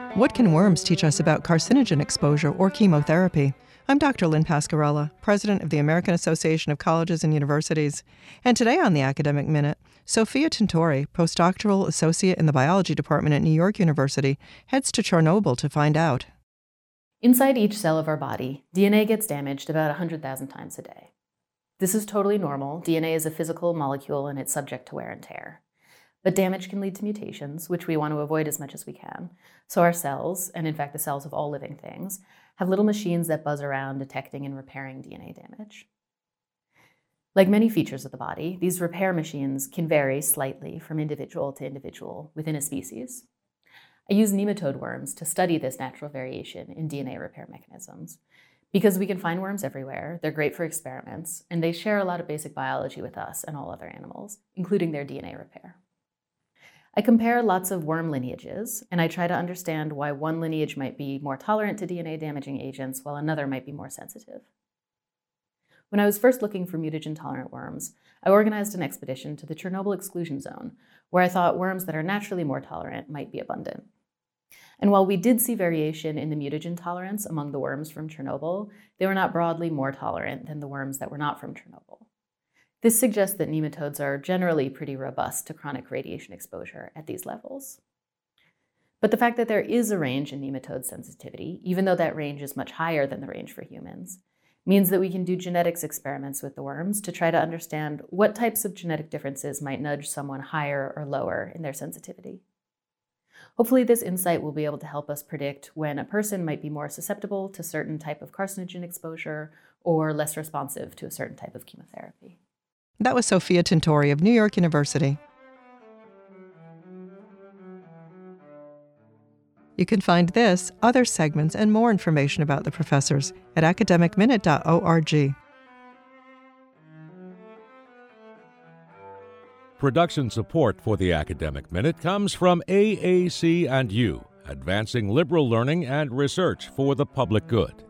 What can worms teach us about carcinogen exposure or chemotherapy? I'm Dr. Lynn Pascarella, president of the American Association of Colleges and Universities. And today on the Academic Minute, Sophia Tintori, postdoctoral associate in the biology department at New York University, heads to Chernobyl to find out. Inside each cell of our body, DNA gets damaged about 100,000 times a day. This is totally normal. DNA is a physical molecule and it's subject to wear and tear. But damage can lead to mutations, which we want to avoid as much as we can. So our cells, and in fact the cells of all living things, have little machines that buzz around detecting and repairing DNA damage. Like many features of the body, these repair machines can vary slightly from individual to individual within a species. I use nematode worms to study this natural variation in DNA repair mechanisms. Because we can find worms everywhere, they're great for experiments, and they share a lot of basic biology with us and all other animals, including their DNA repair. I compare lots of worm lineages, and I try to understand why one lineage might be more tolerant to DNA-damaging agents while another might be more sensitive. When I was first looking for mutagen-tolerant worms, I organized an expedition to the Chernobyl exclusion zone, where I thought worms that are naturally more tolerant might be abundant. And while we did see variation in the mutagen tolerance among the worms from Chernobyl, they were not broadly more tolerant than the worms that were not from Chernobyl. This suggests that nematodes are generally pretty robust to chronic radiation exposure at these levels. But the fact that there is a range in nematode sensitivity, even though that range is much higher than the range for humans, means that we can do genetics experiments with the worms to try to understand what types of genetic differences might nudge someone higher or lower in their sensitivity. Hopefully this insight will be able to help us predict when a person might be more susceptible to a certain type of carcinogen exposure or less responsive to a certain type of chemotherapy. That was Sophia Tintori of New York University. You can find this, other segments, and more information about the professors at academicminute.org. Production support for the Academic Minute comes from AAC&U, advancing liberal learning and research for the public good.